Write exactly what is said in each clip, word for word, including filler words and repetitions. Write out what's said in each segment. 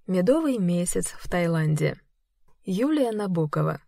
Медовый месяц в Таиланде. Юлия Набокова.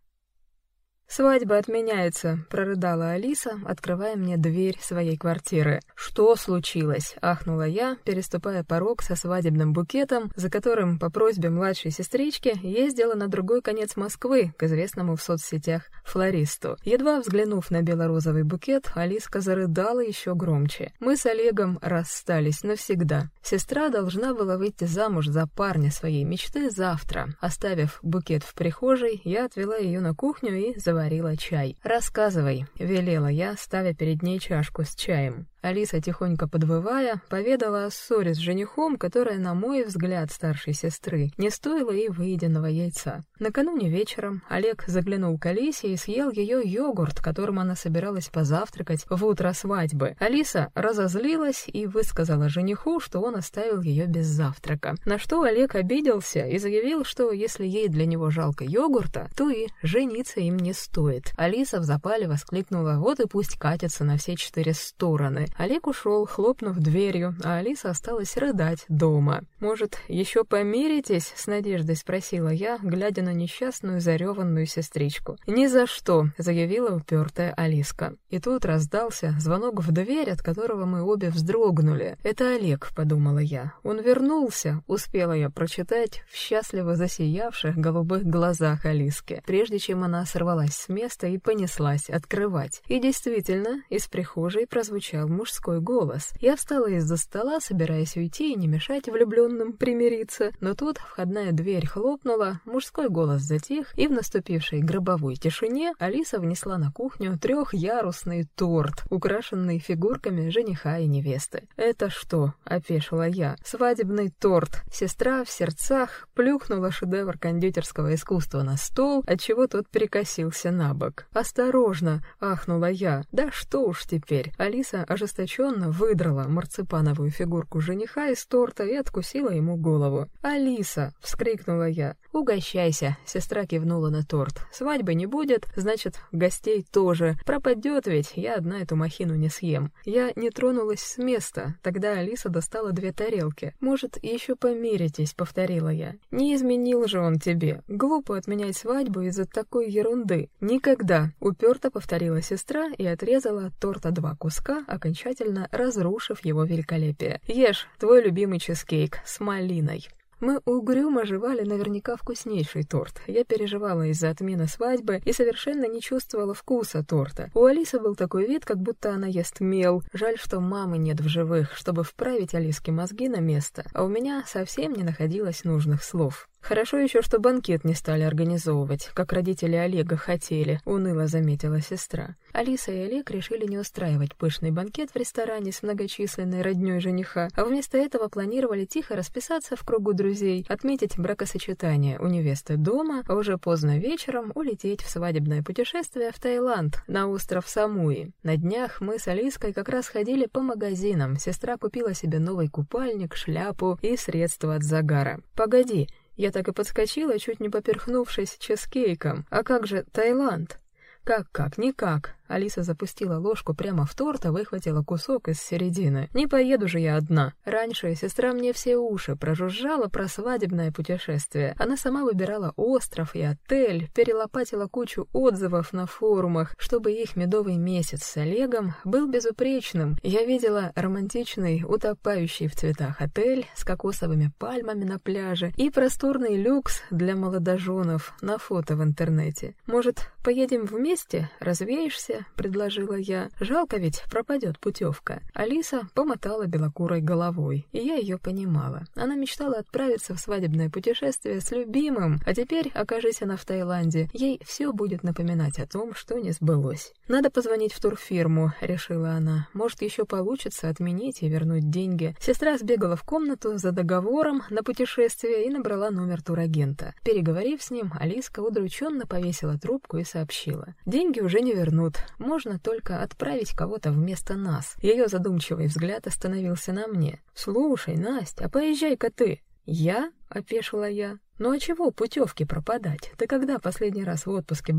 «Свадьба отменяется», — прорыдала Алиса, открывая мне дверь своей квартиры. «Что случилось?» — ахнула я, переступая порог со свадебным букетом, за которым по просьбе младшей сестрички ездила на другой конец Москвы к известному в соцсетях флористу. Едва взглянув на бело-розовый букет, Алиска зарыдала еще громче. Мы с Олегом расстались навсегда. Сестра должна была выйти замуж за парня своей мечты завтра. Оставив букет в прихожей, я отвела ее на кухню и заварила варила чай. «Рассказывай», — велела я, ставя перед ней чашку с чаем. Алиса, тихонько подвывая, поведала о ссоре с женихом, которая, на мой взгляд старшей сестры, не стоила и выеденного яйца. Накануне вечером Олег заглянул к Алисе и съел ее йогурт, которым она собиралась позавтракать в утро свадьбы. Алиса разозлилась и высказала жениху, что он оставил ее без завтрака. На что Олег обиделся и заявил, что если ей для него жалко йогурта, то и жениться им не стоит. Алиса в запале воскликнула: «Вот и пусть катятся на все четыре стороны». Олег ушел, хлопнув дверью, а Алиса осталась рыдать дома. «Может, еще помиритесь?» — с надеждой спросила я, глядя на несчастную зареванную сестричку. «Ни за что!» — заявила упертая Алиска. И тут раздался звонок в дверь, от которого мы обе вздрогнули. «Это Олег», — подумала я. «Он вернулся», — успела я прочитать в счастливо засиявших голубых глазах Алиски, прежде чем она сорвалась с места и понеслась открывать. И действительно, из прихожей прозвучал мужской голос. Я встала из-за стола, собираясь уйти и не мешать влюбленным примириться, но тут входная дверь хлопнула, мужской голос затих, и в наступившей гробовой тишине Алиса внесла на кухню трехярусный торт, украшенный фигурками жениха и невесты. «Это что?» — опешила я. «Свадебный торт». Сестра в сердцах плюхнула шедевр кондитерского искусства на стол, отчего тот перекосился на бок. «Осторожно!» — ахнула я. «Да что уж теперь!» Алиса ожесточенно выдрала марципановую фигурку жениха из торта и откусила ему голову. «Алиса!» — вскрикнула я. «Угощайся!» — сестра кивнула на торт. «Свадьбы не будет, значит, гостей тоже. Пропадет ведь, я одна эту махину не съем». Я не тронулась с места. Тогда Алиса достала две тарелки. «Может, еще помиритесь?» — повторила я. «Не изменил же он тебе. Глупо отменять свадьбу из-за такой ерунды». «Никогда!» — уперто повторила сестра и отрезала от торта два куска, окончательно разрушив его великолепие. «Ешь твой любимый чизкейк с малиной». Мы угрюмо жевали наверняка вкуснейший торт. Я переживала из-за отмены свадьбы и совершенно не чувствовала вкуса торта. У Алисы был такой вид, как будто она ест мел. Жаль, что мамы нет в живых, чтобы вправить Алиске мозги на место, а у меня совсем не находилось нужных слов. «Хорошо еще, что банкет не стали организовывать, как родители Олега хотели», — уныло заметила сестра. Алиса и Олег решили не устраивать пышный банкет в ресторане с многочисленной роднёй жениха, а вместо этого планировали тихо расписаться в кругу друзей, отметить бракосочетание у невесты дома, а уже поздно вечером улететь в свадебное путешествие в Таиланд, на остров Самуи. На днях мы с Алиской как раз ходили по магазинам. Сестра купила себе новый купальник, шляпу и средства от загара. «Погоди!» Я так и подскочила, чуть не поперхнувшись чизкейком. «А как же Таиланд?» «Как-как, никак». Алиса запустила ложку прямо в торт, а выхватила кусок из середины. «Не поеду же я одна». Раньше сестра мне все уши прожужжала про свадебное путешествие. Она сама выбирала остров и отель, перелопатила кучу отзывов на форумах, чтобы их медовый месяц с Олегом был безупречным. Я видела романтичный, утопающий в цветах отель с кокосовыми пальмами на пляже и просторный люкс для молодоженов на фото в интернете. «Может, поедем вместе? Развеешься?» — предложила я. «Жалко ведь, пропадет путевка». Алиса помотала белокурой головой, и я ее понимала. Она мечтала отправиться в свадебное путешествие с любимым, а теперь, окажись она в Таиланде, ей все будет напоминать о том, что не сбылось. «Надо позвонить в турфирму», — решила она. «Может, еще получится отменить и вернуть деньги». Сестра сбегала в комнату за договором на путешествие и набрала номер турагента. Переговорив с ним, Алиска удрученно повесила трубку и сообщила: «Деньги уже не вернут. Можно только отправить кого-то вместо нас». Ее задумчивый взгляд остановился на мне. «Слушай, Настя, а поезжай-ка ты». «Я?» — опешила я. «Ну а чего путевки пропадать? Ты когда последний раз в отпуске была?»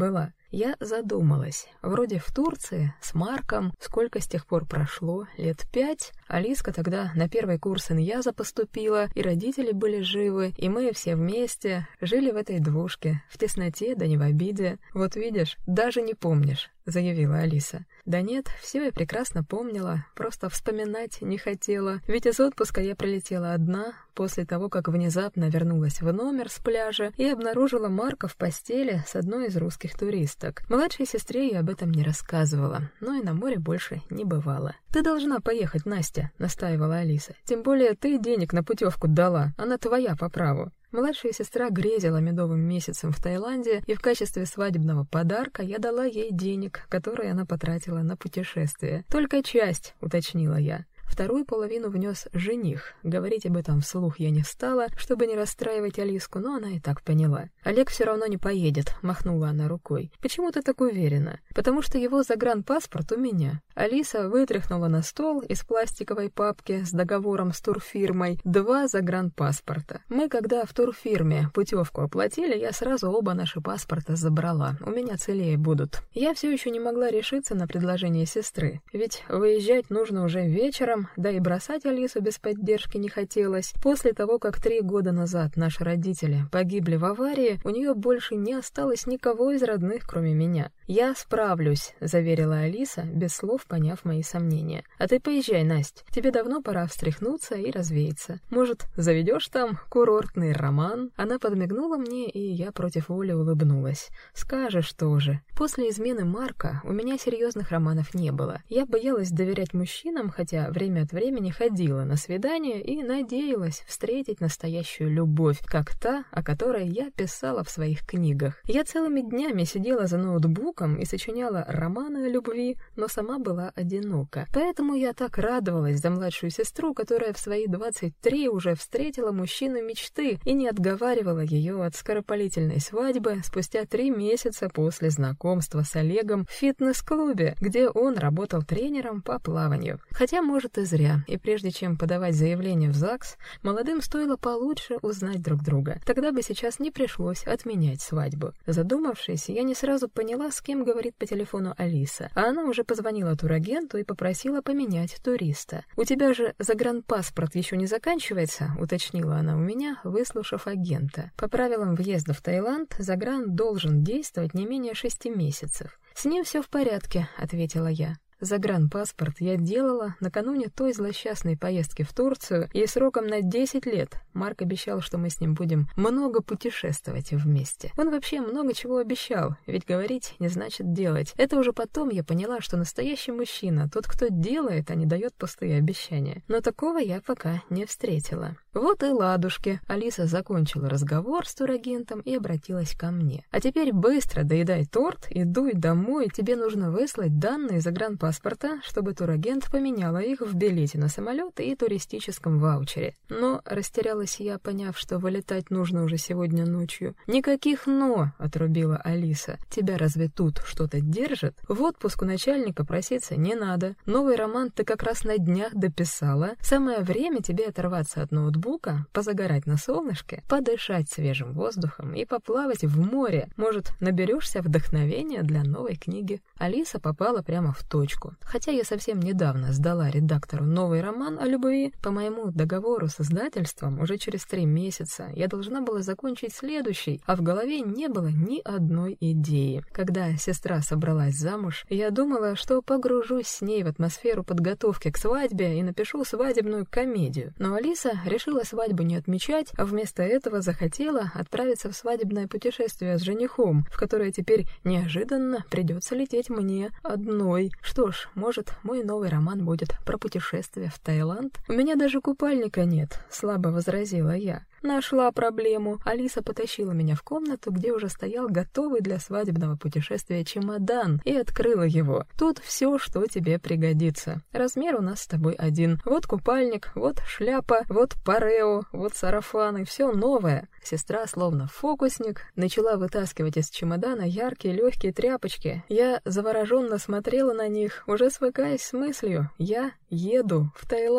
Я задумалась. Вроде в Турции, с Марком, сколько с тех пор прошло, лет пять. Алиска тогда на первый курс иньяза поступила, и родители были живы, и мы все вместе жили в этой двушке, в тесноте да не в обиде. Вот видишь, даже не помнишь, заявила Алиса. Да нет, все я прекрасно помнила, просто вспоминать не хотела. Ведь из отпуска я прилетела одна, после того, как внезапно вернулась в номер с пляжа и обнаружила Марка в постели с одной из русских туристок. Младшей сестре я об этом не рассказывала, но и на море больше не бывала. «Ты должна поехать, Настя», — настаивала Алиса. «Тем более ты денег на путевку дала, она твоя по праву». Младшая сестра грезила медовым месяцем в Таиланде, и в качестве свадебного подарка я дала ей денег, которые она потратила на путешествие. «Только часть», — уточнила я. Вторую половину внес жених. Говорить об этом вслух я не стала, чтобы не расстраивать Алиску, но она и так поняла. «Олег все равно не поедет», — махнула она рукой. «Почему ты так уверена?» «Потому что его загранпаспорт у меня». Алиса вытряхнула на стол из пластиковой папки с договором с турфирмой два загранпаспорта. Мы, когда в турфирме путевку оплатили, я сразу оба наши паспорта забрала. У меня целее будут. Я все еще не могла решиться на предложение сестры, ведь выезжать нужно уже вечером, да и бросать Алису без поддержки не хотелось. После того, как три года назад наши родители погибли в аварии, у нее больше не осталось никого из родных, кроме меня. «Я справлюсь», — заверила Алиса, без слов поняв мои сомнения. «А ты поезжай, Насть. Тебе давно пора встряхнуться и развеяться. Может, заведешь там курортный роман?» Она подмигнула мне, и я против воли улыбнулась. «Скажешь тоже». После измены Марка у меня серьезных романов не было. Я боялась доверять мужчинам, хотя время от времени ходила на свидания и надеялась встретить настоящую любовь, как та, о которой я писала в своих книгах. Я целыми днями сидела за ноутбуком и сочиняла романы о любви, но сама была одинока. Поэтому я так радовалась за младшую сестру, которая в свои двадцать три уже встретила мужчину мечты и не отговаривала ее от скоропалительной свадьбы спустя три месяца после знакомства с Олегом в фитнес-клубе, где он работал тренером по плаванию. Хотя, может, и зря, и прежде чем подавать заявление в ЗАГС, молодым стоило получше узнать друг друга. Тогда бы сейчас не пришлось отменять свадьбу. Задумавшись, я не сразу поняла, с кем говорит по телефону Алиса, а она уже позвонила турагенту и попросила поменять туриста. «У тебя же загранпаспорт еще не заканчивается?» — уточнила она у меня, выслушав агента. По правилам въезда в Таиланд, загран должен действовать не менее шести месяцев. «С ним все в порядке», — ответила я. Загранпаспорт я делала накануне той злосчастной поездки в Турцию и сроком на десять лет. Марк обещал, что мы с ним будем много путешествовать вместе. Он вообще много чего обещал, ведь говорить не значит делать. Это уже потом я поняла, что настоящий мужчина тот, кто делает, а не дает пустые обещания. Но такого я пока не встретила. Вот и ладушки. Алиса закончила разговор с турагентом и обратилась ко мне. «А теперь быстро доедай торт и дуй домой. Тебе нужно выслать данные загранпаспорта, чтобы турагент поменяла их в билете на самолет и туристическом ваучере». Но растерялась я, поняв, что вылетать нужно уже сегодня ночью. «Никаких «но», — отрубила Алиса. «Тебя разве тут что-то держит? В отпуск у начальника проситься не надо. Новый роман ты как раз на днях дописала. Самое время тебе оторваться от ноутбука, позагорать на солнышке, подышать свежим воздухом и поплавать в море. Может, наберешься вдохновения для новой книги». Алиса попала прямо в точку. Хотя я совсем недавно сдала редактору новый роман о любви, по моему договору с издательством уже через три месяца я должна была закончить следующий, а в голове не было ни одной идеи. Когда сестра собралась замуж, я думала, что погружусь с ней в атмосферу подготовки к свадьбе и напишу свадебную комедию. Но Алиса решила свадьбу не отмечать, а вместо этого захотела отправиться в свадебное путешествие с женихом, в которое теперь неожиданно придется лететь мне одной. Что ж, может, мой новый роман будет про путешествие в Таиланд? У меня даже купальника нет, слабо возразила я. Нашла проблему. Алиса потащила меня в комнату, где уже стоял готовый для свадебного путешествия чемодан, и открыла его. Тут все, что тебе пригодится. Размер у нас с тобой один. Вот купальник, вот шляпа, вот парео, вот сарафаны, все новое. Сестра, словно фокусник, начала вытаскивать из чемодана яркие легкие тряпочки. Я завороженно смотрела на них, уже свыкаясь с мыслью: я еду в Таиланд.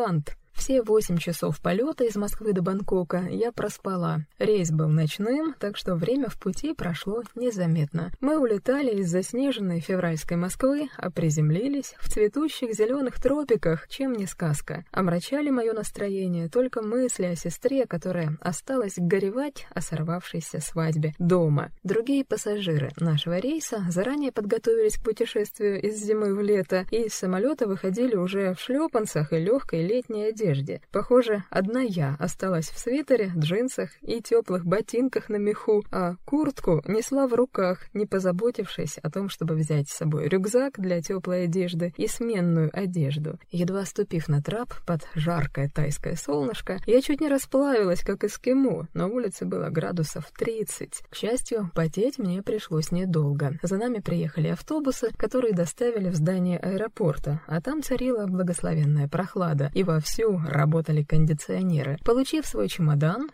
Все восемь часов полета из Москвы до Бангкока я проспала. Рейс был ночным, так что время в пути прошло незаметно. Мы улетали из заснеженной февральской Москвы, а приземлились в цветущих зеленых тропиках, чем не сказка. Омрачали мое настроение только мысли о сестре, которая осталась горевать о сорвавшейся свадьбе дома. Другие пассажиры нашего рейса заранее подготовились к путешествию из зимы в лето и из самолета выходили уже в шлепанцах и легкой летней одежде. Похоже, одна я осталась в свитере, джинсах и теплых ботинках на меху, а куртку несла в руках, не позаботившись о том, чтобы взять с собой рюкзак для теплой одежды и сменную одежду. Едва ступив на трап под жаркое тайское солнышко, я чуть не расплавилась, как эскимо. На улице было градусов тридцать. К счастью, потеть мне пришлось недолго. За нами приехали автобусы, которые доставили в здание аэропорта, а там царила благословенная прохлада, и вовсю работали кондиционеры. Получив свой чемодан,